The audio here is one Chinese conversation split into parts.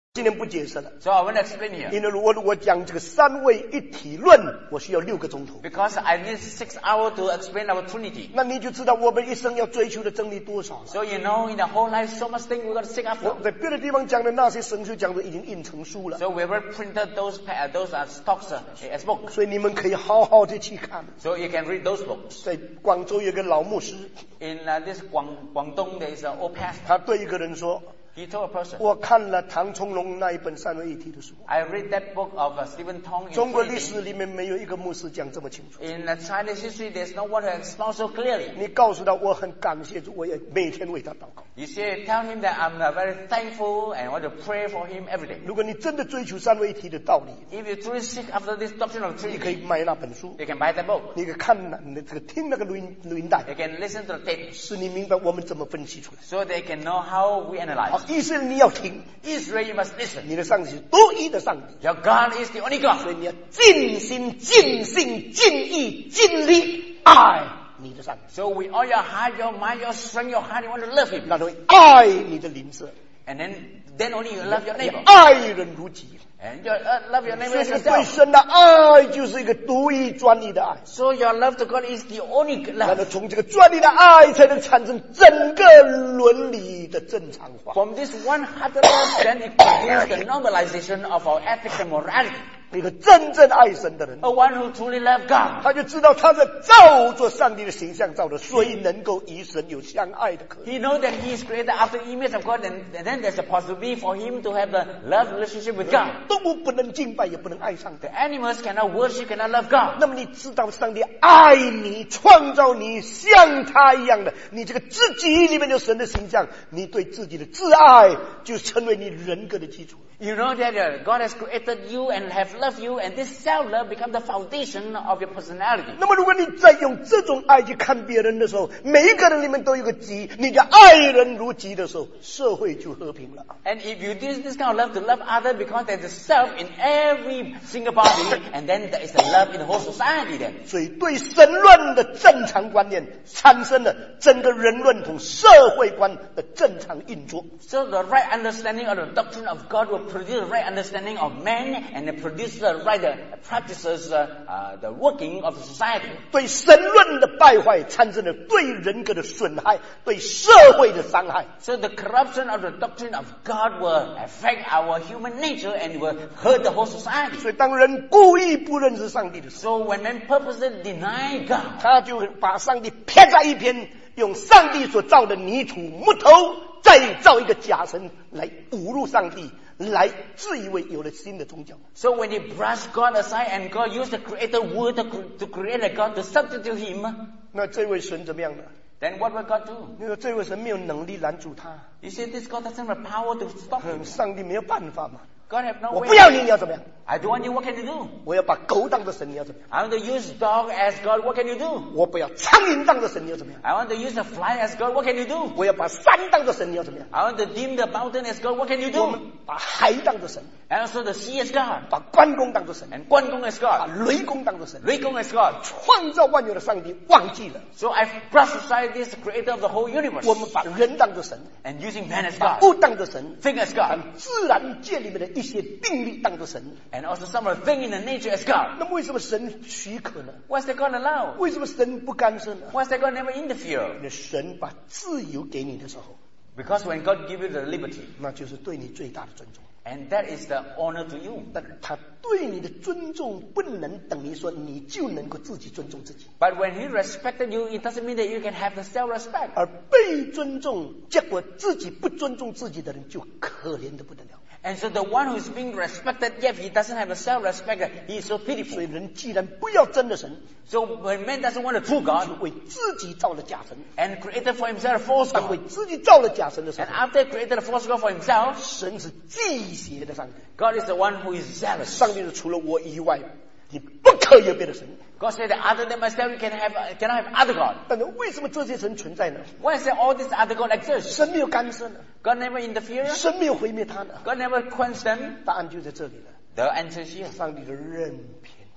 今天不解释了。 So I won't explain here. 因为如果讲这个三位一体论，我需要6个钟头。 Because I need 6 hours to explain our Trinity. 那你就知道我们一生要追求的真理多少了。 So you know, in the whole life, so much thing we got to seek 我 after. 在别的地方讲的那些神学讲的已经印成书了， So we have printed those stocks as books. 所以你们可以好好的去看。 So you can read those books. 在广州有个老牧师， In this Guangdong, there is an old pastor. 他对一个人说 He told a person, 我看了唐从容那一本三位一体的书， I read that book of Stephen Tong in 中国历 Trinity. 史里面没有一个牧师讲这么清楚。 In Chinese history, there's no one who expounds so clearly. 你告诉他我很感谢主，我也每天为他祷告。 You say, tell him that I'm very thankful and want to pray for him every day. 如果你真的追求三位一体的道理， If you truly seek after this doctrine of 你可以 Trinity, 买那本书， you can buy that book. 你可以看听那个录音带， You can listen to the tape 使你明白我们怎么分析出来。 so they can know how we 好， analyze. 以色列你要听， Israel, you must listen. 你的上帝是独一的上帝， Your God is the only 所以 God. 你要尽心、尽性、尽意、尽力爱你的上帝， So with all your heart, your mind, your strength, your heart, you want to love him. 那会爱你的邻舍， And then only you love your 你 neighbor. 爱人如己。 And you love your 所 neighbor 以 as 这个对 yourself. 神的爱就是一个独一专一的爱。 So your love to God is the only 那么 love. 从这个专一的爱，才能产生整个伦理的正常化。 From this one-hearted love, then it produces the normalization of our ethics and morality. 一个真正爱神的人， A one who truly loves God. 他就知道他是照着上帝的形象造的，所以能够与神有相爱的可能。 He knows that he is created after the image of God, and then there's a possibility for him to have the love relationship with God. 动物不能敬拜，也不能爱上帝 The。animals cannot worship, cannot love God. 那么你知道上帝爱你，创造你像他一样的，你这个自己里面有神的形象，你对自己的自爱就成为你人格的基础。 You know that God has created you and have loved you, and this self-love becomes the foundation of your personality. 那么如果你再用这种爱去看别人的时候，每一个人里面都有个己，你的爱人如己的时候，社会就和平了。 And if you use this kind of love to love others, because there's a self in every single body, and then there is a love in the whole society then. 所以对神论的正常观念，产生了整个人论同社会观的正常运作。 So the right understanding of the doctrine of God will produce the right understanding of man, and it produces the right practices, the working of the society. 对神论的败坏，产生了对人格的损害，对社会的伤害。 So the corruption of the doctrine of God will affect our human nature and will hurt the whole society. 所以当人故意不认识上帝的时候， So when men purposely deny God, 他就把上帝撇在一边，用上帝所造的泥土、木头，再造一个假神来侮辱上帝，来自以为有了新的宗教。 so when they brush God aside and God used the creator word to create a God to substitute him, 那这位神怎么样呢？ then what will God do? 因为这位神没有能力拦住他， You see, this God doesn't have power to stop him. 上帝没有办法嘛。 God have no 我 way. 不要你，你要怎么样？ I don't want you, what can you do? 我要把狗当作神，你要怎么样？ I want to use dog as God, what can you do? 我不要苍蝇当作神，你要怎么样？ I want to use a fly as God, what can you do? 我要把山当作神，你要怎么样？ I want to dim the mountain as God, what can you 我 do? 们把海当作神， And also the sea as God, 把关公当作神， and Guan Gong as 把 God, 雷公当作神。 Lei Gong as God. 创造万有的上帝忘记了， So I've brushed aside this creator of the whole universe, 我们把人当作神， and using man as 把 God, 物当作神， thing as 把 God, 自然界里面的一些定律当作神。 and also some of the thing in the nature as God. 那么为什么神许可呢？ What's that God allow? 为什么神不干涉呢？ What's that God never interfere? 因为神把自由给你的时候， Because when God give you the liberty, 那就是对你最大的尊重。 and that is the honor to you. 但他对你的尊重不能等于说你就能够自己尊重自己， But when He respected you, it doesn't mean that you can have the self-respect. 而被尊重，结果自己不尊重自己的人就可怜的不得了。 And so the one who is being respected, yet he doesn't have a self-respect, he is so 所 pitiful. 以人既然不要真的神， So when man doesn't want a true 就 God 为自己造了假神， and created for himself a false 当为 God, 自己造了假神的时 and 候， after created a false God for himself, 神是忌邪的上帝。 God is the one who is zealous. 上帝是除了我以外，你不可以有别的神。 God said that other than myself, you cannot have other God. 但是为什么这些神存在呢？ Why is there all these other God exists? 神没有干涉呢？ God never interfered. 神没有毁灭他呢？ God never quenched them. 答案就在这里了。 The answer is here. 上帝就任凭他们。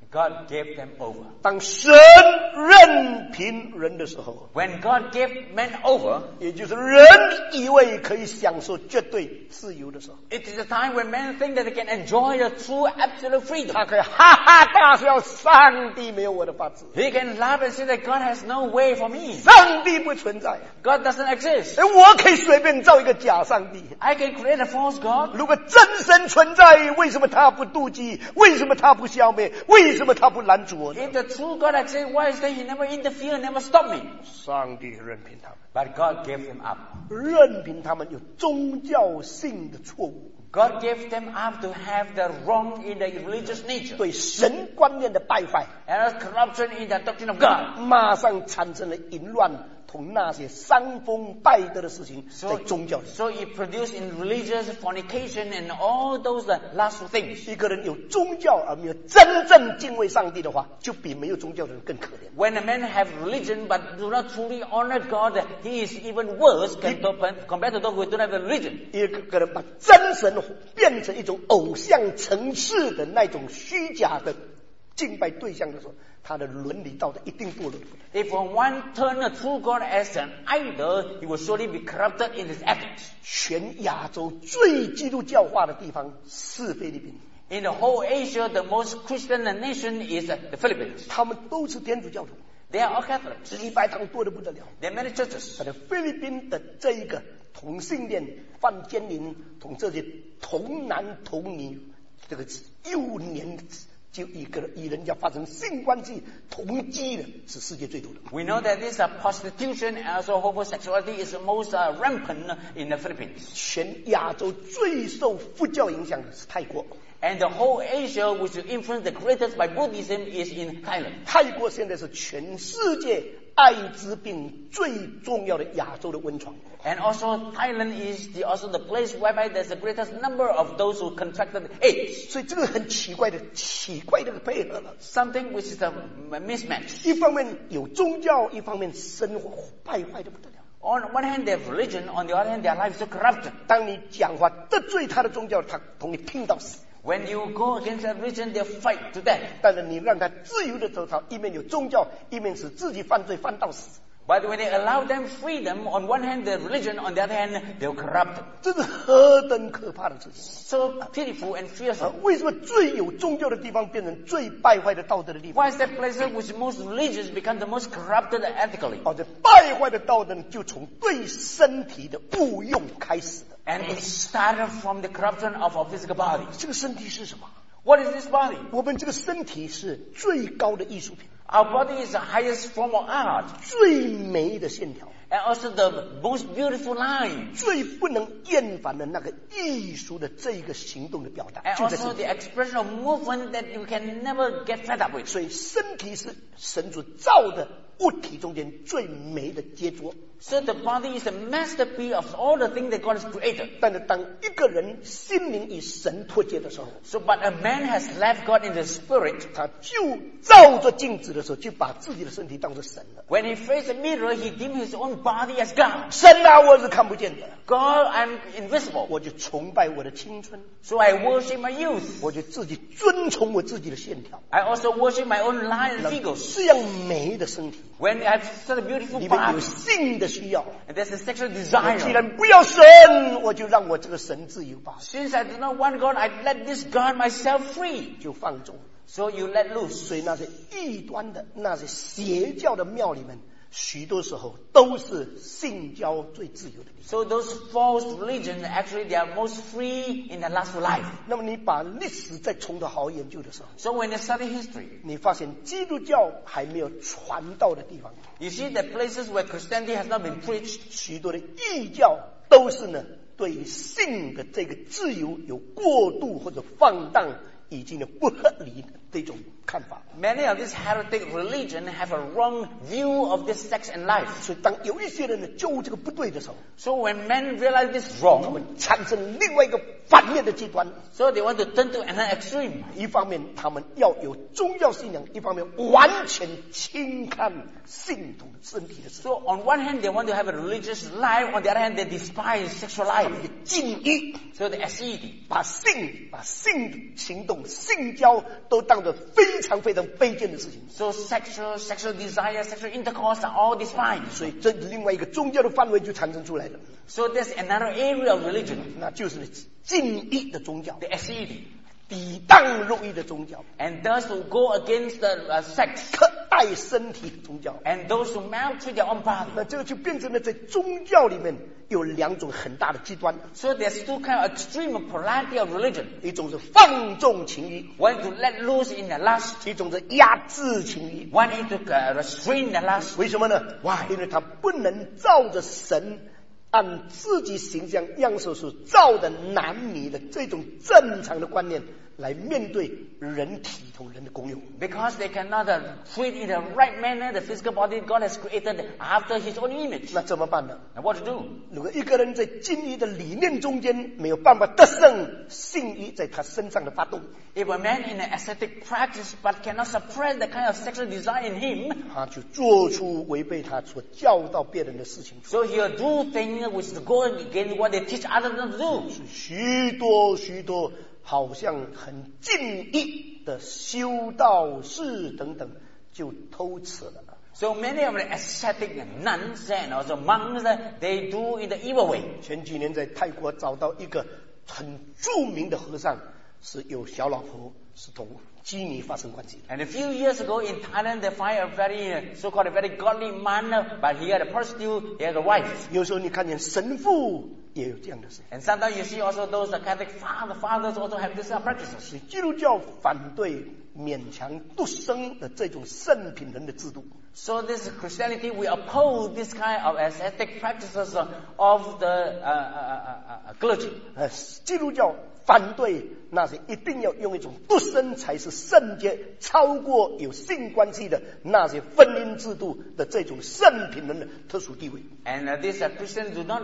God gave them over. 当神任凭人的时候， When God gave men over, 也就是人以为可以享受绝对自由的时候， it is a time when men think that they can enjoy the true absolute freedom. 他可以哈哈大笑，上帝没有我的法子， He can laugh and say that God has no way for me. 上帝不存在， God doesn't exist. 我可以随便造一个假上帝。 I can create a false God. 如果真神存在，为什么他不妒忌？为什么他不消灭？为什么他不拦阻我呢？ If the true God exists, why is that He never interfere, never stop me? 上帝任凭他们， But God gave them up. 任凭他们有宗教性的错误， God gave them up to have the wrong in the religious nature 对神观念的败坏， and corruption in the doctrine of God. 马上产生了淫乱同那些伤风败德的事情在宗教里。 So it produced in religious fornication and all those lustful things. 一个人有宗教而没有真正敬畏上帝的话，就比没有宗教的人更可怜。 When a man have religion but do not truly honor God, he is even worse compared to those who don't have a religion. 一个人把真神变成一种偶像城市的那种虚假的敬拜对象的时候，他的伦理道德一定堕落。 If one turn a true God as an idol, he will surely be corrupted in his ethics. 全亚洲最基督教化的地方是菲律宾， In the whole Asia, the most Christian nation is the Philippines. 他们都是天主教徒， They are all Catholics. 礼拜堂多得不得了。 There are many churches. 在菲律宾的这一个同性恋、犯奸淫同这些童男童女，这个幼年就与人家发生性关系同居的，是世界最多的。 We know that this prostitution and also homosexuality is the most rampant in the Philippines. 全亚洲最受佛教影响的是泰国， And the whole Asia, which is influenced the greatest by Buddhism, is in Thailand. 泰国现在是全世界艾滋病最重要的亚洲的温床。 And also Thailand is also the place whereby there's the greatest number of those who contracted AIDS. 所以这个很奇怪的配合了。 Something which is a mismatch. 一方面有宗教，一方面生活败坏的不得了。 On one hand, they have religion. On the other hand, their life is so corrupted. 当你讲话得罪他的宗教，他同你拼到死。 When you go against that religion, they fight to death. 但是你让他自由的走他一面有宗教，一面使自己犯罪犯到死。 But when they allow them freedom, on one hand their religion, on the other hand they're corrupt. 这是何等可怕的事情！ So pitiful and fearsome. 为什么最有宗教的地方变成最败坏的道德的地方？ Why is that place which is most religious become the most corrupted ethically? 这败坏的道德呢，就从对身体的误用开始的。 And it started from the corruption of our physical body. 这个身体是什么？ What is this body? 我们这个身体是最高的艺术品， Our body is the highest form of art 最美的线条， and also the most beautiful line 最不能厌烦的那个艺术的这个行动的表达， and 就在 also 身体。 the expression of movement that you can never get fed up with. 所以身体是神所造的物体中间最美的杰作。 So the body is a masterpiece of all the things that God has created. 但是当一个人心灵与神脱节的时候， So but a man has left God in the spirit. 他就照着镜子的时候，就把自己的身体当作神了。 When he faced the mirror, he deemed his own body as God. 神啊，我是看不见的， God, I'm invisible. 我就崇拜我的青春， So I worship my youth. 我就自己遵从我自己的线条， I also worship my own line and figures. 这样美的身体 When I have such a beautiful 里面有 body, 性的需要。 and there's a sexual 既 desire. 然不要神，我就让我这个神自由吧， Since I do not want God, I let this God myself free. 就放纵。 So you let loose. 所以那些异端的、那些邪教的庙里面，许多时候都是性交最自由的地方。 So those false religions, actually they are most free in the lustful life. 那么你把历史再从头好好研究的时候， So when you study history, 你发现基督教还没有传到的地方， you see that places where Christianity has not been preached, 许多的异教都是呢对性的这个自由有过度或者放荡，以及呢不合理的这种看法。 many of these heretic religions have a wrong view of this sex and life. 所以当有一些人呢就这个不对的时候， So when men realize this is 他 wrong, 们产生另外一个反面的极端。 so they want to turn to another extreme. 一方面他们要有宗教信仰，一方面完全轻看性同身体的事， So on one hand, they want to have a religious life. On the other hand, they despise sexual life. 禁欲， So the asceti. 把性行动动、性交都当作非常非常卑贱的事情。 So sexual desire, sexual intercourse are all despised. 所以这另外一个宗教的范围就产生出来了， So there's another area of religion, 那就是禁欲的宗教， the ascetic, 抵挡肉欲的宗教， and those who go against the sex, 苛待身体的宗教。 and those who maltreat their own body. 那这个就变成了在宗教里面有两种很大的极端， So there's two kind of extreme polarity of religion. 一种是放纵情欲， One to let loose in the lust, 一种是压制情欲。 one is to restrain the lust. 为什么呢？ Why? 因为他不能照着神按自己形象样式所造的男女的这种正常的观念来面对人体同人的功用。 Because they cannot treat in the right manner the physical body God has created after His own image. 那怎么办呢？ Now what to do? 如果一个人在禁欲的理念中间没有办法得胜性欲在他身上的发动， If a man in an ascetic practice but cannot suppress the kind of sexual desire in him, 他就做出违背他所教导别人的事情。 so he'll do things which go against what they teach others not to do. 许多好像很禁欲的修道士等等就偷吃了。 So many of the ascetic nuns and also monks, they do in the evil way. 前几年在泰国找到一个很著名的和尚，是有小老婆，是同妓女发生关系。 And a few years ago in Thailand, they find a very, so-called a very godly man, but he had a prostitute, he had a wife. 有时候你看见神父也有这样的事。 And sometimes you see also those Catholic fathers also have these practices. 所以基督教反对勉强独生的这种圣品人的制度。 So this Christianity, we oppose this kind of ascetic practices of the clergy. 基督教反对那些一定要用一种独生才是圣洁，超过有性关系的那些婚姻制度的这种圣品人的特殊地位。 And these Christianity do not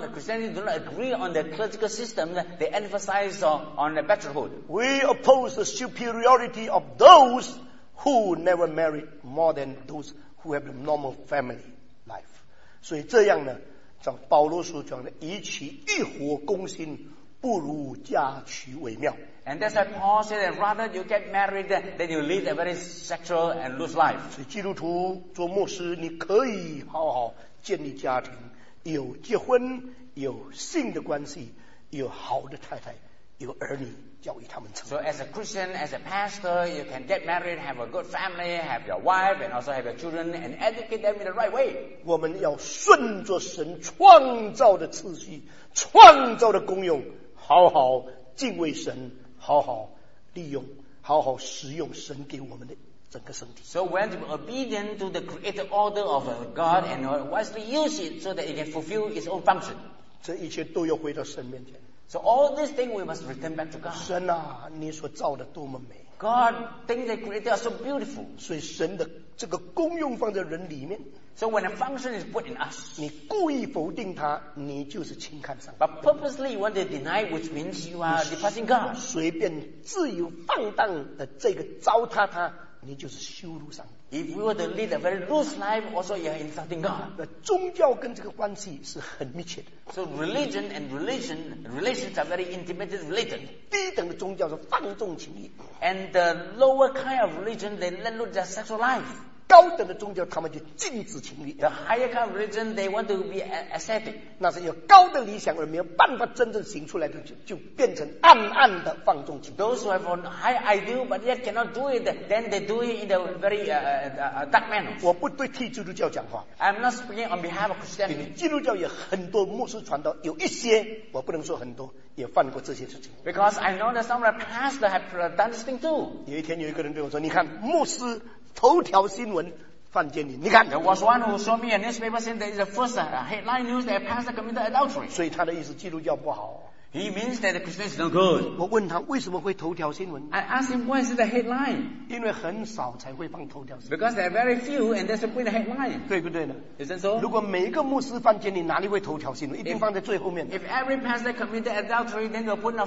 agree on the clerical system. They emphasize on the bachelorhood. We oppose the superiority of those who never married more than those who have a normal family life. 所以这样呢，像保罗所讲的，与其欲火攻心，不如嫁娶为妙。 And that's why Paul said that rather you get married than you lead a very sexual and loose life. 所以基督徒做牧师，你可以好好建立家庭，有结婚，有性的关系，有好的太太，有儿女，教育他们成 So as a Christian, as a pastor, you can get married, have a good family, have your wife, and also have your children, and educate them in the right way. 我们要顺着神创造的次序、创造的功用，好好敬畏神，好好利用，好好使用神给我们的整个身体。 So we have to be obedient to the created order of God and wisely use it so that it can fulfill its own function. 这一切都要回到神面前。 So all these things we must return back to God. 神啊，你所造的多么美！ God, things they created are so beautiful. 所以神的这个功用放在人里面， So when a function is put in us, 你故意否定它，你就是轻看上帝。 but purposely you want to deny, which means you are depressing God. 随便自由放荡的这个糟蹋他，你就是羞辱上帝。 If we were to lead a very loose life, also you are insulting God. 那宗教跟这个关系是很密切的。 So religion and relations are very intimately related. 低等的宗教是放纵情欲， And the lower kind of religion, they let loose their sexual life. 高等的宗教他们就禁止情欲。 The higher kind of religion, they want to be ascetic. 那是有高的理想而没有办法真正行出来的，就变成暗暗的放纵情欲。 Those who have a high ideal but yet cannot do it, then they do it in a very dark manner. 我不对替基督教讲话， I'm not speaking on behalf of 因为 Christianity. 基督教有很多牧师传道，有一些我不能说很多，也犯过这些事情。 Because I know that some of the pastors have done this thing too. 有一天有一个人对我说：“你看，牧师头条新闻犯奸淫，你看。” There was one who showed me a newspaper saying that is the first headline news that a pastor committed adultery. 所以他的意思，基督教不好。 He means that the Christian is no good. 我问他为什么会头条新闻， I asked him, why is it the headline? 因为很少才会放头条新闻， Because there are very few and that's the point of headline. 对不对呢？ Isn't so? 如果每一个牧师犯奸淫，哪里会头条新闻？一定放在最后面。 If every pastor committed adultery, then they'll put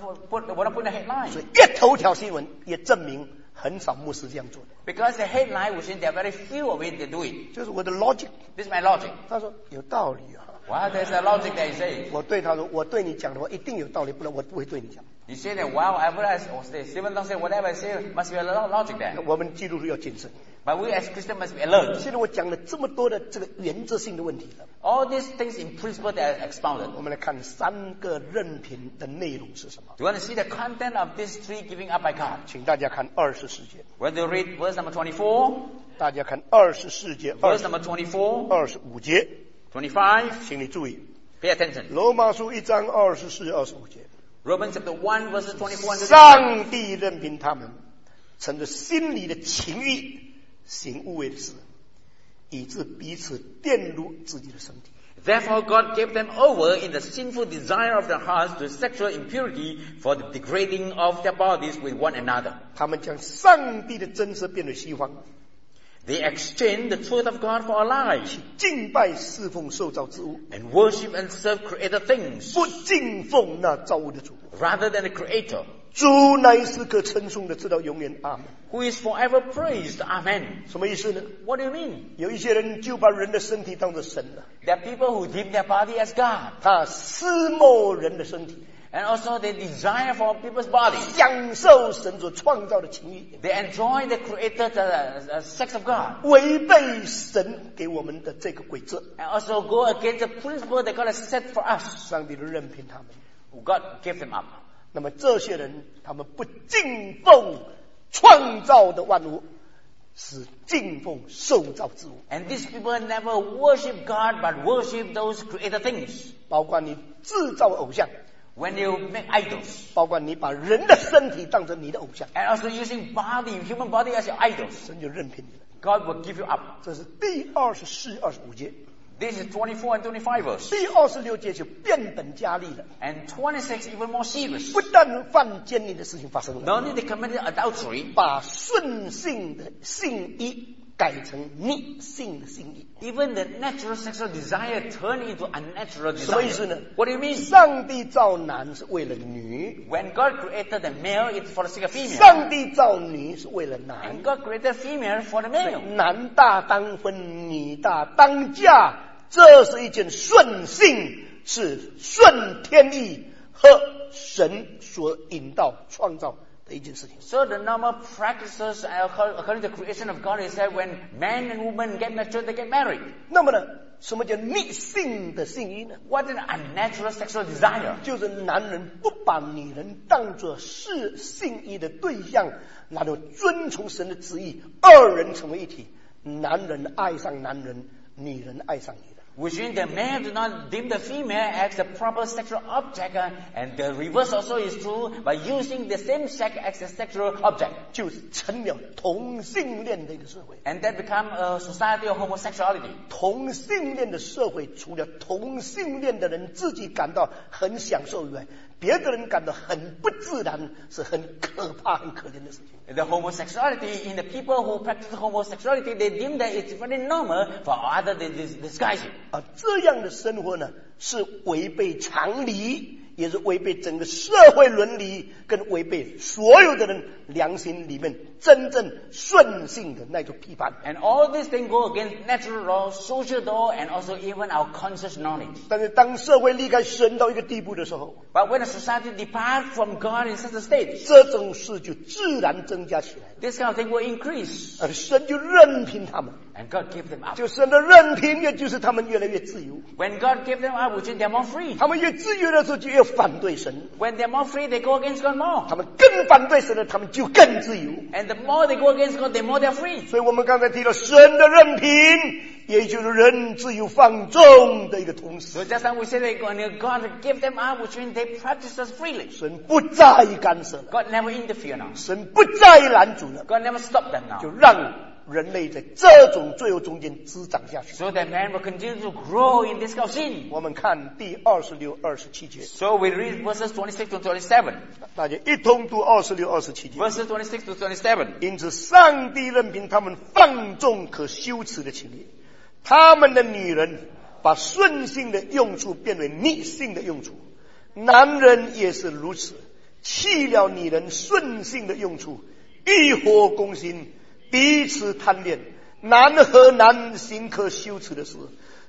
a headline. 所以一头条新闻也证明很少牧师这样做的。 Because the headline, which is there are very few of it, they do it. 就是我的 logic。 This is my logic. 他说有道理啊， Well, there's a logic that he says. 我对他说，我对你讲的话一定有道理，不然我不会对你讲。 He said that, well, Stephen don't say whatever I say, must be a logic there. 我们基督徒要谨慎。 But we as Christians must be alert. 现在我讲了这么多的这个原则性的问题了， All these things in principle that are expounded. 我们来看3个任凭的内容是什么？ Do you want to see the content of these 3 giving up by God? 请大家看24节， When you read verse number 24, 大家看24节、 verse number 24, 25节， 25, 请你注意， pay attention. 罗马书1章24、25节， Romans chapter 1, verses 24 and 25. 上帝任凭他们乘着心里的情欲行污秽的事，以致彼此玷污自己的身体。 Therefore God gave them over in the sinful desire of their hearts to sexual impurity for the degrading of their bodies with one another. 他们将上帝的真实变为虚幻， They exchanged the truth of God for a lie 敬拜侍奉受造之物， and worship and serve created things 不敬奉那造物的主。 rather than the Creator, 主乃是可称颂的，直到永远。阿门。 who is forever praised. Amen. 什么意思呢？ What do you mean? 有一些人就把人的身体当作神了， There are people who deem their body as God. 他思慕人的身体， And also they desire for people's bodies. 享受神所创造的情欲， They enjoy the created sex of God. 违背神给我们的这个规则。 And also go against the principle that God has set for us. 上帝就任凭他们。 God gave them up. 那么这些人，他们不敬奉创造的万物，是敬奉受造之物。 And these people never worship God but worship those created things. 包括你制造偶像， When you make idols. 包括你把人的身体当成你的偶像， And also using human body as your idols. 神就任凭你了。 God will give you up. 这是第24、25节。 This is 24 and 25 verse. 第26节就变本加厉了， And 26 even more serious. 不但犯奸淫的事情发生了， Not only they committed adultery, 把顺性的性欲改成逆性的性欲。 even the natural sexual desire turned into unnatural 什么意思 desire. 呢？ What do you mean? 上帝造男是为了女， When God created the male, it's for the sake of female. 上帝造女是为了男 And。God created female for the male. 男大当婚，女大当嫁，这是一件顺性，是顺天意和神所引导创造的一件事情。 So the normal practices according to the creation of God is that when man and woman get mature, they get married. 那么呢，什么叫逆性的性欲呢？ What is unnatural sexual desire? 就是男人不把女人当作是性欲的对象，然后遵从神的旨意，二人成为一体，男人爱上男人，女人爱上女人。 Which means the male do not deem the female as the proper sexual object, and the reverse also is true by using the same sex as the sexual object. 就是成了同性恋的一个社会。 And that become a society of homosexuality. 同性恋的社会，除了同性恋的人自己感到很享受以外，别的人感到很不自然，是很可怕、很可怜的事情。 The homosexuality in the people who practice homosexuality, they deem that it's very normal, for others they disguise it. 这样的生活呢，是违背常理，也是违背整个社会伦理，跟违背所有的人良心里面真正顺性的那种批判。 And all these things go against natural law, social law, and also even our conscious knowledge. 但是当社会离开神到一个地步的时候， But when a society depart from God in such a state, 这种事就自然增加起来了。 this kind of thing will increase. 神就任凭他们， And God gave them up. 就神的任凭，也就是他们越来越自由。 When God gave them up, which means they're more free. 他们越自由的时候，就越反对神； When they're more free, they go against God more. 他们更反对神了，他们就更自由。 And the more they go against God, the more they're free. 所以我们刚才提到神的任凭，也就是人自由放纵的一个同时， So just now we said that God gave them up, which means they practice us freely. 神不再干涉了， God never interfere now. 神不再拦阻了， God never stopped them 就 now. 让人类在这种罪恶中间滋长下去。 So that man will continue to grow in this kind of sin. 我们看第26、27节， So we read verses 26 to 27. 大家一同读26、27节。 Verses 26 to 27. 因此，上帝任凭他们放纵可羞耻的情欲，他们的女人把顺性的用处变为逆性的用处，男人也是如此，弃了女人顺性的用处，欲火攻心，彼此贪恋，男和男行可羞耻的事，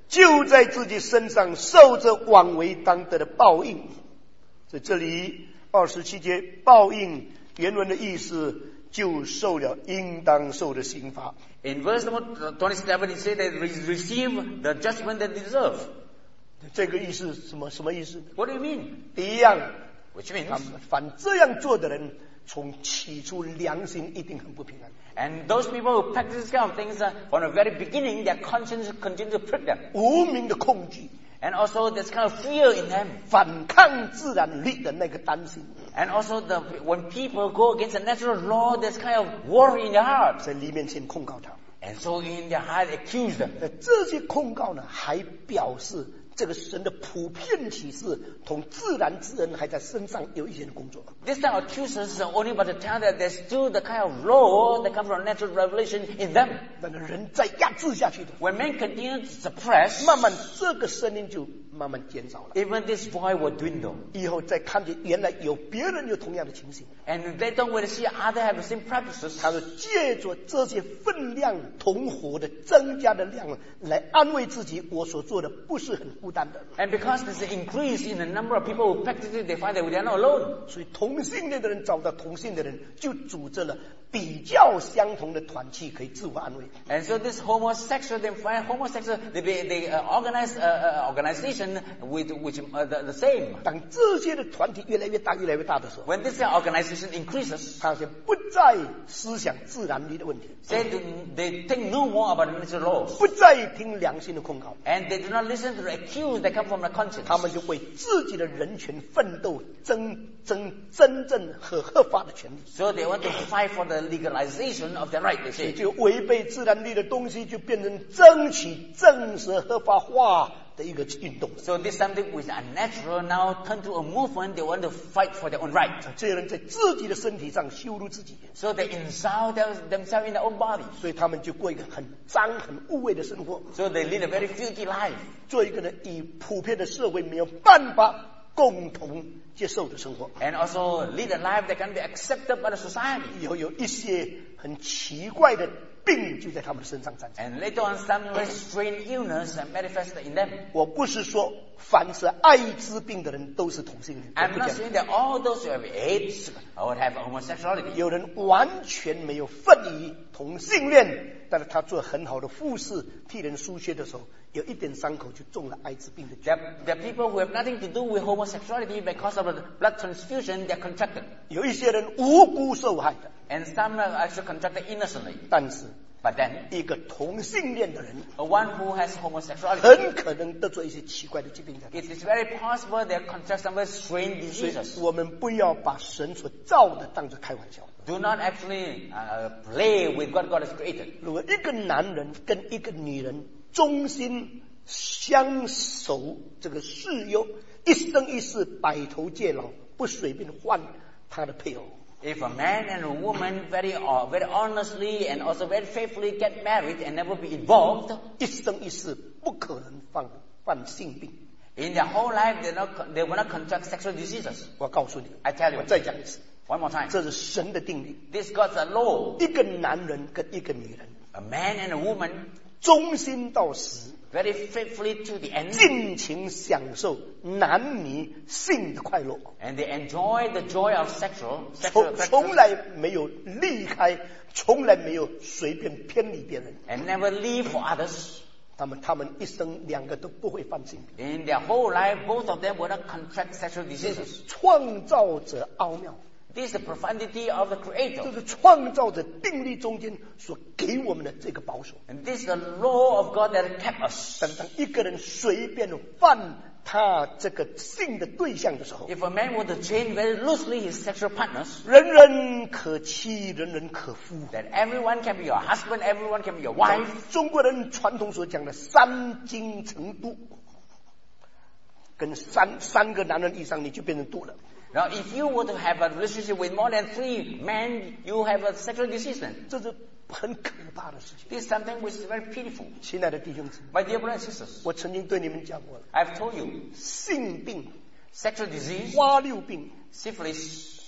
就在自己身上受着枉为当得的报应。在这里27节报应原文的意思，就受了应当受的刑罚。 In verse number 27, it says they receive the judgment they deserve. 这个意思什么意思？ What do you mean? 第一样， Which 他 means, 们凡这样做的人，从起初良心一定很不平安。 and those people who practice this kind of things, from the very beginning, their conscience continues to prick them. 无名的恐惧， And also there's kind of fear in them. 反抗自然律的那个担心， And also when people go against the natural law, there's kind of worry in their heart. 在里面先控告他。 And so in their heart accuse them. 这些控告呢，还表示这个神的普遍启示同自然之恩还在身上有一些的工作。 This time accuses only but to tell that there's still the kind of law that comes from natural revelation in them. 那个人在压制下去的， When men continue to suppress, 慢慢这个声音就慢慢减少了。 even this voice will dwindle. 以后再看见原来有别人有同样的情形， And they don't want to see others have the same practices. 他就借着这些分量同活的增加的量来安慰自己，我所做的不是很孤单的。 And because there's an increase in the number of people who practice it, they find that they are not alone. 所以同性恋的人找到同性的人，就组织了比较相同的团体，可以自我安慰。 And so this homosexual, they find homosexual, they organize organization with which the same. 当这些的团体越来越大、越来越大的时候， When this organization increases, 他就不再思想自然律的问题， they think no more about natural laws. 不再听良心的控告， And they do not listen to the accuse that come from the conscience. 他们就为自己的人权奋斗，真正和合法的权利。 So they want to fight for the legalization of their right, they 所以 say. 就违背自然律的东西，就变成争取正式合法化的一个运动。 So this something which is unnatural now turn to a movement, they want to fight for their own right. 这些人在自己的身体上羞辱自己， So they insult themselves in their own body. 所以他们就过一个很脏、很污秽的生活， So they lead a very filthy life. 做一个呢以普遍的社会没有办法共同接受的生活。 And also lead a life that can be accepted by the society. 以后有一些很奇怪的病就在他们的身上展现。 And later on, some very strange illness manifested in them. 我不是说凡是艾滋病的人都是同性恋， I'm not saying that all those who have AIDS or have homosexuality. 有人完全没有分于同性恋，但是他做很好的护士，替人输血的时候，有一点伤口就中了艾滋病的菌。 There are people who have nothing to do with homosexuality because of the blood transfusion they are contracted. 有一些人无辜受害的， And some are actually contracted innocently. 但是 But then, 一个同性恋的人 one who has homosexuality, 很可能得罪一些奇怪的疾病的。 it is very possible they contract some very strange 所以 diseases. 我们不要把神所造的当作开玩笑。 Do not actually play with what God has created. 如果一个男人跟一个女人忠心相守，这个誓约，一生一世白头偕老，不随便换他的配偶。 If a man and a woman very honestly and also very faithfully get married and never be involved, 一生一世不可能犯性病。 in their whole life they will not contract sexual diseases. 我告诉你， I tell you, 我再讲一次， one more time. 这是神的定律。 This God's a law. 一个男人跟一个女人 A man and a woman 忠心到死， very faithfully to the end, 尽情享受男女性的快乐， and they enjoy the joy of sexual 从来没有离开，从来没有随便偏离别人。 and never live for others. 他们一生两个都不会犯性病。 In their whole life, both of them will not contract sexual diseases. 创造者奥妙， This is the profundity of the 这 Creator. 是创造者定律中间所给我们的这个保守。 And this is the law of God that kept us. 但当一个人随便犯他这个性的对象的时候， If a man were to change very loosely his sexual partners, 人人可妻，人人可夫。 that everyone can be your husband, everyone can be your wife. 中国人传统所讲的三精成都，跟三个男人以上你就变成都了。 Now, if you were to have a relationship with more than 3 men, you have a sexual disease then. 这是很可怕的事情。 This is something which is very pitiful. 亲爱的弟兄姊妹， My dear brothers and sisters, 我曾经对你们讲过了， I've told you, 性病、 sexual disease, 花六病 syphilis,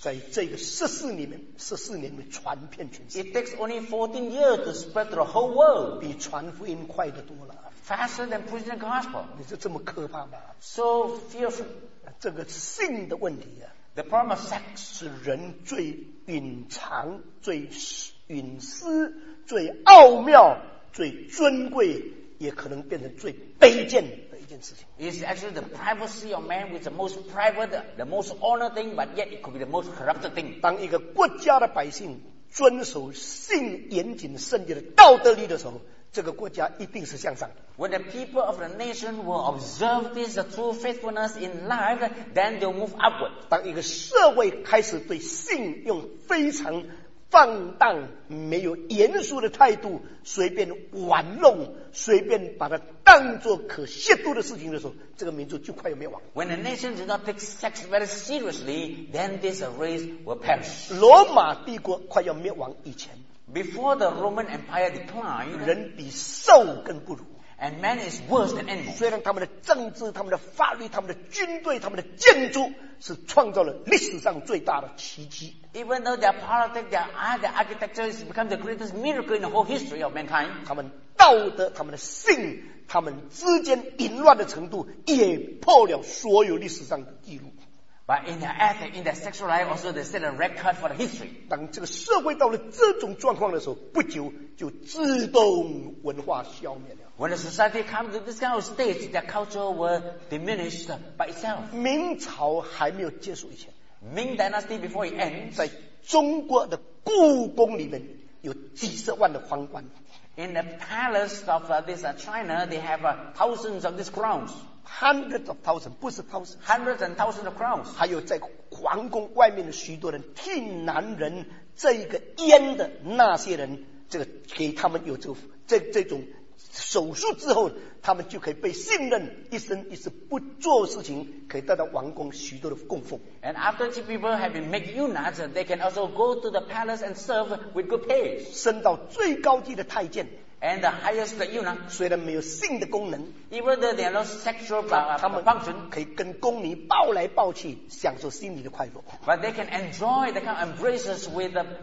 在这个14年里传遍全世界， It takes only 14 years to spread to the whole world, 比传福音快得多了。 faster than preaching the gospel. 你说这么可怕吗？ So fearful. 这个性的问题啊， The problem of sex 是人最隐藏、最隐私、最奥妙、最尊贵，也可能变成最卑贱的一件事情。 is actually the privacy of man, which is the most private, the most honored thing, but yet it could be the most corrupted thing. 当一个国家的百姓遵守性严谨圣洁的道德律的时候，这个国家一定是向上的。 When the people of the nation will observe this, the true faithfulness in life, then they'll move upward. 当一个社会开始对性用非常放荡、没有严肃的态度，随便玩弄、随便把它当作可亵渎的事情的时候，这个民族就快要灭亡。 When the nation does not take sex very seriously, then this race will perish. 罗马帝国快要灭亡以前， Before the Roman Empire declined, 人比兽更不如。 and man is worse than animals. 虽然他们的政治、他们的法律、他们的军队、他们的建筑是创造了历史上最大的奇迹， Even though their politics, their art, their architecture has become the greatest miracle in the whole history of mankind, 他们道德、他们的性、他们之间淫乱的程度也破了所有历史上的记录。 but in their ethic, in their sexual life, also they set a record for the history. 当这个社会到了这种状况的时候，不久就自动文化消灭了。 When the society comes to this kind of stage, their culture will diminish by itself. 明朝还没有结束以前， Ming Dynasty, before it ends, 在中国的故宫里面有几十万的皇冠， in the palace of this China, they have thousands of these crowns, hundreds of thousands， 不是 thousands， hundreds and thousands of crowns. 还有在皇宫外面的许多人替男人这一个阉的那些人，这个给他们有这种手术之后，他们就可以被信任，一生一世不做事情，可以得到王宫许多的供奉。 And after these people have been made eunuchs, they can also go to the palace and serve with good pay. 升到最高级的太监， And the highest eunuch, 虽然没有性的功能， even though they are not sexual 他们 function, 可以跟宫女抱来抱去，享受心里的快乐。 but they can enjoy the kind of embraces with the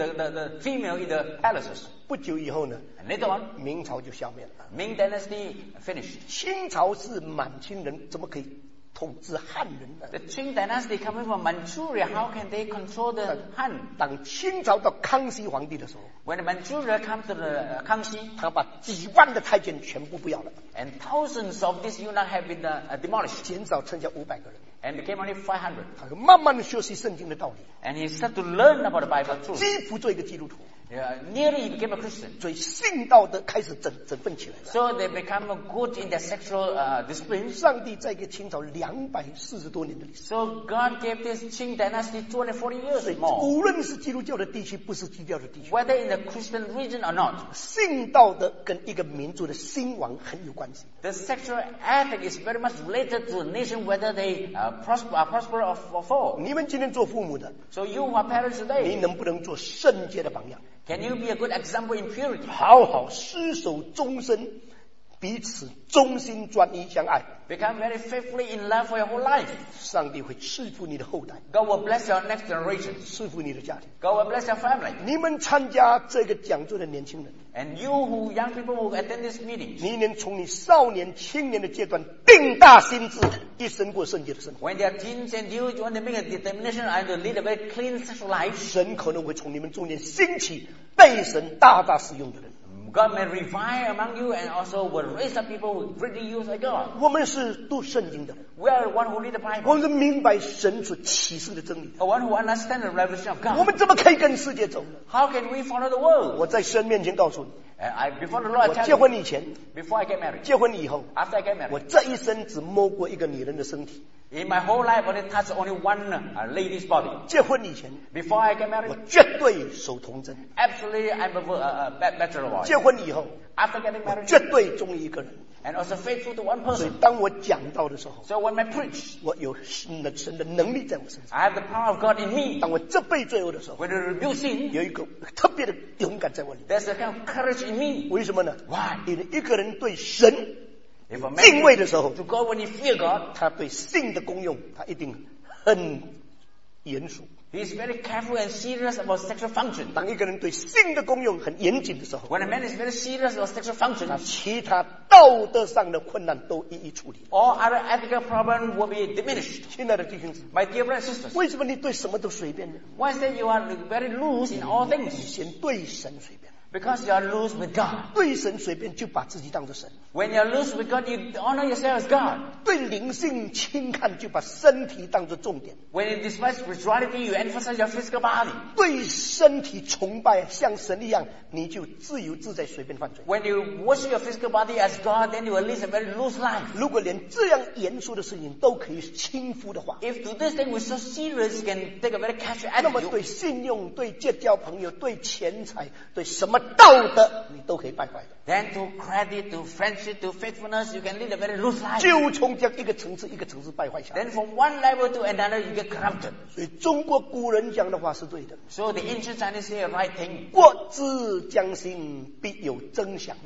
female in the palaces. 不久以后呢， And later on, 明朝就消灭了。 Ming Dynasty finished. 清朝是满清人，怎么可以统治汉人呢？ The Qing Dynasty coming from Manchuria, how can they control the Han? 当清朝到康熙皇帝的时候， When Manchuria comes to the Kangxi, 他把几万的太监全部不要了， and thousands of these eunuchs have been demolished, 减少剩下500个人。 and became only 500. 他就慢慢的学习圣经的道理， And he started to learn about the Bible truth. 几乎做一个基督徒， Nearly he became a Christian. 所以性道德开始整顿起来了。 So they become good in their sexual disciplines. 上帝在一个清朝240多年的历史， So God gave this Qing Dynasty 240 所 years 以 more. 无论是基督教的地区，不是基督教的地区， Whether in the Christian region or not, 性道德跟一个民族的兴亡很有关系。 the sexual ethic is very much related to a nation, whether they prosper or fall. 你们今天做父母的， So you who are parents 你 today, 能不能做圣洁的榜样？ can you be a good example in purity? 好好厮守终身，彼此忠心专一相爱， Become very faithfully in love for your whole life. 上帝会赐福你的后代， God will bless your next generation. 赐福你的家庭。 God will bless your family. 你们参加这个讲座的年轻人， And you who young people who attend this meeting, 你能从你少年、青年的阶段定大心志，一生过圣洁的生活。 when they are teens and youth, you want to make a determination and to lead a very clean sexual life, 神可能会从你们中间兴起被神大大使用的人。 God may revive among you and also will raise up people who greatly use by God. 我们是读圣经的人， We are the one who read the 我 Bible, 们是明白神所启示的真理的。 the one who understands the revelation of 我 God. 们怎么可以跟世界走呢？ How can we follow the world? 我在神面前告诉你， Before the Lord 我 tell 结 you, 婚以前、 before I get married, 结婚以后， after I get 我 married, 这一生只摸过一个女人的身体。 in my whole life I only touched only one lady's body. 结婚以前， Before I get 我 married, 绝对守童贞； absolutely I'm a bachelor boy. 结婚以后， After getting 我 married, 绝对忠于一个人。 and also faithful to one 所以 person. 当我讲到的时候， So when I preach, 我有神的能力在我身上。 I have the power of God in me. 当我责备罪恶的时候， When I rebuke sin, 有一个特别的勇敢在我里面。 there's a kind of courage in me. 为什么呢？ Why? 因为一个人对神 If a 敬 man 畏的时候， to God when he fear God, 他对性的功用，他一定很严肃。 He is very careful and serious about sexual function. 当一个人对性的功用很严谨的时候， When a man is very serious about sexual function, 其他道德上的困难都一一处理。 all other ethical problems will be diminished. 亲爱的弟兄姊妹， My dear brothers and sisters, 为什么你对什么都随便呢？ why is that you are very loose in all 你 things? 先对神随便， Because you are loose with God. 对神随便就把自己当作神， When you are loose with God, you honor yourself as God. 对灵性轻看就把身体当作重点， When you despise spirituality, you emphasize your physical body. 对身体崇拜像神一样，你就自由自在随便犯罪。 When you worship your physical body as God, then you will live a very loose life. 如果连这样严肃的事情都可以轻忽的话， If to this thing we're so serious, you can take a very casual 那么 attitude. 对信用、对结交朋友、对钱财、对什么道德，你都可以败坏的。 Then to credit, to friendship, to faithfulness, you can live a very loose life. 就从这样一个层次一个层次败坏下来。 Then from one level to another, you get corrupted. 所以中国古人讲的话是对的， So the ancient Chinese say a right thing. 国之将兴，必有征祥。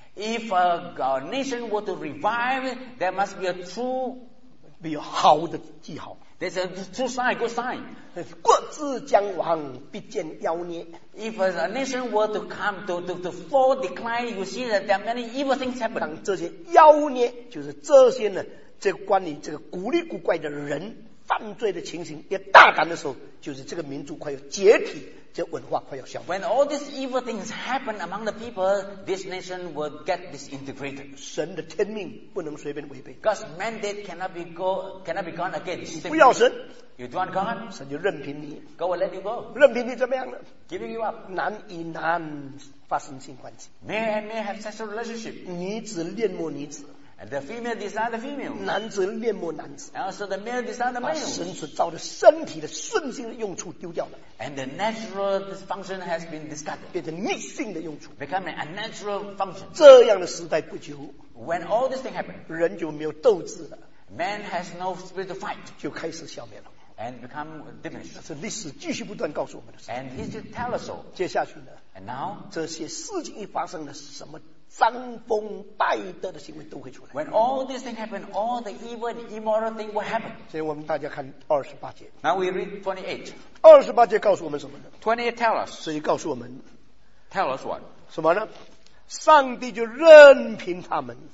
If a nation were to revive, there must be a true, 必有好的记号。 there's a true sign, good sign. 国之将亡，必见妖孽。 If a nation were to come to fall, decline, you see that there are many evil things happen. 当这些妖孽，就是这些呢，这关于这个古里古怪的人犯罪的情形也大胆的时候，就是这个民族快要解体，这文化快要消灭。 When all these evil things happen among the people, this nation will get disintegrated. 神的天命不能随便违背， God's mandate cannot be gone against. 不要神， You don't want God, 神就任凭你， God will let you go, 任凭你怎么样呢？ giving you up. 男与男发生性关系， Man and man have sexual relationship, 女子恋慕女子， and the female desire the female, 男子恋慕男子， and also the male desire the 把 male. 神所造的身体的顺性的用处丢掉了， And the natural function has been discarded, 变成逆性的用处。 becoming a unnatural function. 这样的时代不久， When all this thing happened, 人就没有斗志了， man has no spirit to fight 就开始消灭了。 and become diminished. 是历史继续不断告诉我们的事。 And history tells us so. 接下去呢， And now, 这些事情一发生了，什么伤风败德的行为都会出来。 when all these things happen, all the evil and immoral thing will happen. 所以我们大家看28节， Now we read 28. 28节告诉我们什么呢？ 28 tell us. 所以告诉我们 Tell us what? 什么呢？上帝就任凭他们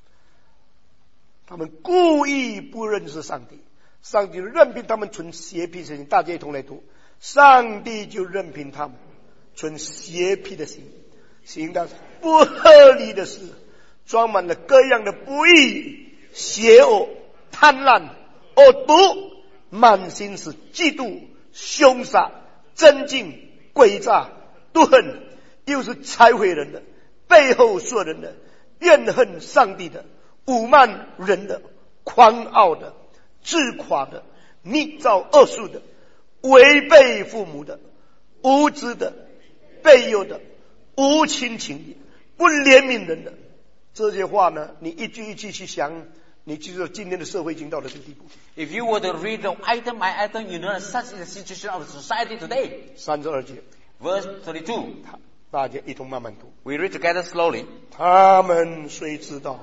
故意不认识上帝，上帝就任凭他们存邪僻的心。大家一同来读，上帝就任凭他们存邪僻的心，行到不合理的事，装满了各样的不义、邪恶、贪婪、恶毒，满心是嫉妒、凶杀、争竞、诡诈、妒恨，又是拆毁人的，背后说人的，怨恨上帝的，侮慢人的，狂傲的，自夸的，逆造恶术的，违背父母的，无知的，背诱的，无亲情的，不怜悯人的。这些话呢，你一句一句去想，你就知道今天的社会已经到了这个地步。 If you were to read the item by item, you know such is the situation of society today. 32节， Verse 32. 大家一同慢慢读。 We read together slowly. 他们虽知道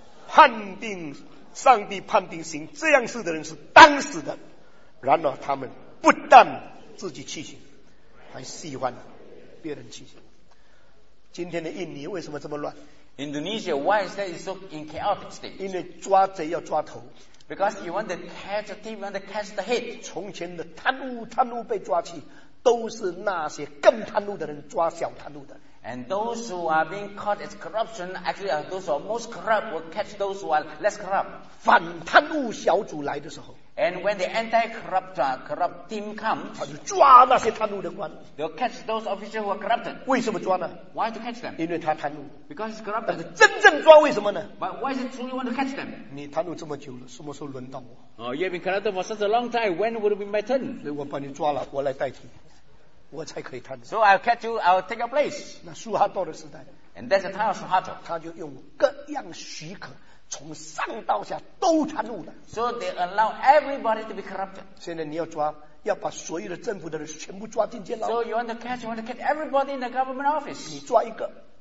上帝判定行这样事的人是当死的，然而他们不但自己弃行，还喜欢别人弃行。今天的印尼为什么这么乱？ Indonesia, why is that it's so in chaotic state? 因为抓贼要抓头， Because you want to catch a thief, you want to catch the head. 从前的贪污被抓去，都是那些更贪污的人抓小贪污的。 And those who are being caught as corruption, actually are those who are most corrupt will catch those who are less corrupt. 反贪污小组来的时候， And when the anti-corrupt team comes, 他就抓那些贪污的官。 they'll catch those officials who are corrupted. 为什么抓呢？ Why to catch them? 因为他贪污。 Because it's 但是 corrupted. 真正抓为什么呢？ But why is it truly want to catch them? 你贪污这么久了，什么时候轮到我？ Oh, you have been corrupted for such a long time. When would it be my turn? 所以我把你抓了，我来代替，我才可以贪污。 So I'll catch you, I'll take your place. 那苏哈多的时代， And that's the time of Suharto. 他就用各样许可，从上到下都贪污的。 So they allow everybody to be corrupted. 现在你要抓，要把所有的政府的人全部抓进监牢。 So you want to catch everybody in the government office. 你抓一个，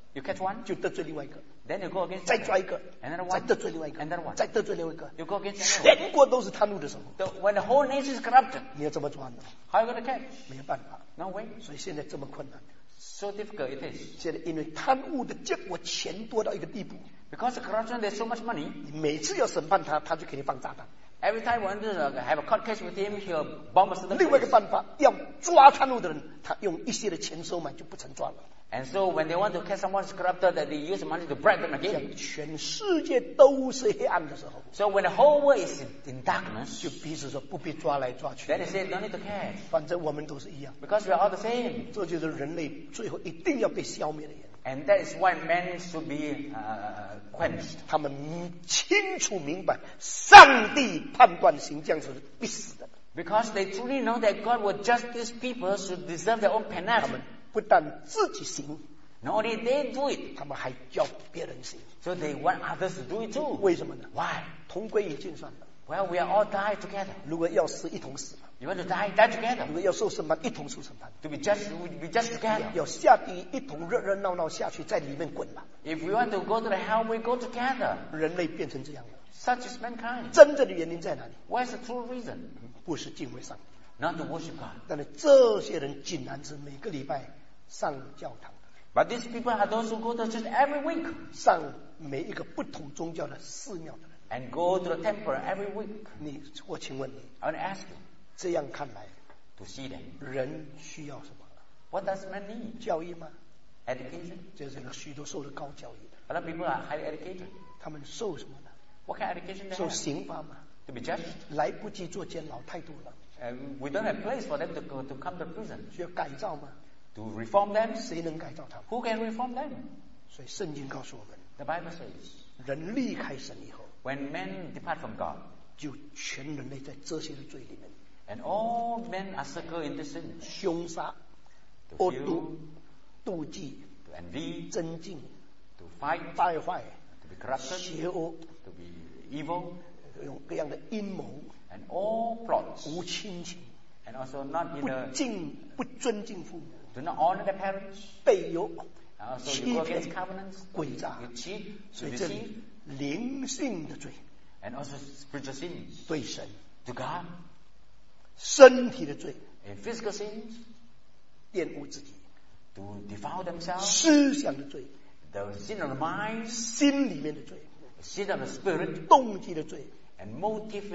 You catch one, 就得罪另外一个， then you go against 再 another. 抓一个， Another 再 one, 得罪另外一个， another one. 再得罪另外一个， You go against another one. 全国都是贪污的时候， So when the whole nation is corrupted, 你要怎么抓呢？ how are you going to catch? 没有办法， No way. 所以现在这么困难。 So difficult it is. 现在因为贪污的结果，钱多到一个地步， Because of corruption, there's so much money. 你每次要审判他，他就给你放炸弹。 Every time one have a court case with him, he'll bomb a certain 另外一个 place. 办法，要抓贪污的人，他用一些的钱收买，就不曾抓了。 And so when they want to catch someone who's corrupted, that they use the money to bribe them 像 again. 全世界都是黑暗的时候， So when the whole world is in darkness, 就彼此说不必抓来抓去 then，they say don't need to catch 反正我们都是一样。 because we are all the same. 这就是人类最后一定要被消灭的原因。 And that is why men should be quenched. 他们清楚明白，上帝判断行这样子是必死的。 Because they truly know that God will judge these people should deserve their own 他 penalty. 们不但自己行， Not only they do it, 他们还教别人行。 so they want others to do it too. 为什么呢？ Why? 同归于尽算了。 Well, we are all die together. 如果要死，一同死； You want to die, die together. 如果要受审判，一同受审判； To be judged, we be judged together. 要下地狱，一同热热闹闹下去，在里面滚吧。 If we want to go to the hell, we go together. 人类变成这样了， Such is mankind. 真正的原因在哪里？ What is the true reason? 不是敬畏上帝， Not to worship God. 但是这些人竟然是每个礼拜上教堂的， But these people are those who go to church every week 上每一个不同宗教的寺庙的人。 and go to the temple every week. 我请问你， I want to ask you 这样看来， to see them. 人需要什么？ What does man need? 教育吗？ Education. 这是许多受了高教育的， A lot of people are highly educated. 他们受什么呢？ What kind of education they 受 have? 刑罚吗？ To be judged. 来不及做监牢太多了， We don't have place for them to come to prison. 需要改造吗？ To reform them. 谁能改造他们？ Who can reform them? 所以圣经告诉我们， The Bible says, 人离开神以后， when men depart from God, 就全人类在这些的罪里面， and all men are circled in the sin, 凶杀、 to 恶 kill, 毒、妒忌、 to envy, 增进、 to fight, 败坏、 to be corrupted, 邪恶， to be evil, 用各样的阴谋、 and all plots, 无亲情、 and also not in 不尊敬父母、 do not honor their parents. 背诱、 Also, you go against covenants, 诡诈， you cheat, 所 you 以这里 deceive, 灵性的罪， and also spiritual sins 对神； to God, 身体的罪， and physical sins 玷污自己； to defile themselves, 思想的罪， the sin of the mind, 心里面的罪， the sin of the spirit, 动机的罪， and motivation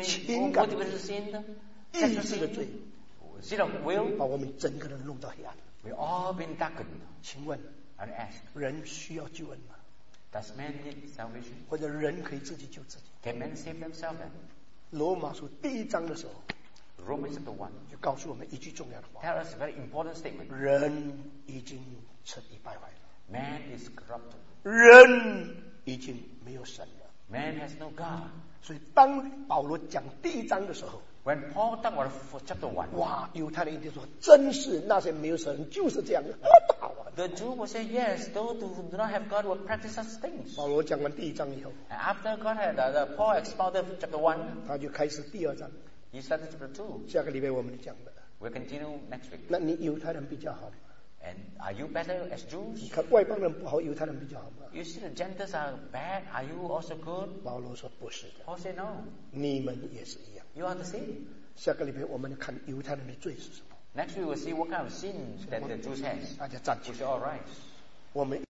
sin, 意 sexual 志的罪， sin, sin of will. 把我们整个人弄到黑暗。 We all been darkened. 请问， And ask, 人需要救恩吗？ does man need salvation? 或者人可以自己救自己？ Can man save themselves then? 罗马书第1章的时候， Romans chapter 1 就告诉我们一句重要的话： tell us a very important statement. 人已经彻底败坏了， Man is corrupted. 人已经没有神了。 Man has no God. 所以当保罗讲第1章的时候， When Paul talked about chapter 1, 哇，犹太人一定说，真是那些没有神就是这样的，好啊！ the Jew will say, yes, those who do not have God will practice such things. 保罗讲完第1章以后， And after God had, Paul expounded chapter 1, 他就开始第2章。 he started chapter 2. 下个礼拜我们讲的， We'll continue next week. 那你犹太人比较好吗？ And are you better as 你 Jews? 看外邦人不好，犹太人比较好吗？ You see the Gentiles are bad. Are you also good? 保罗说不是的， Paul said, no. 你们也是一样。 You are the same. 下个礼拜我们看犹太人的罪是什么， Next week we'll see what kind of sin that the Jews has. 大家站起 We 来， shall all rise. 我们。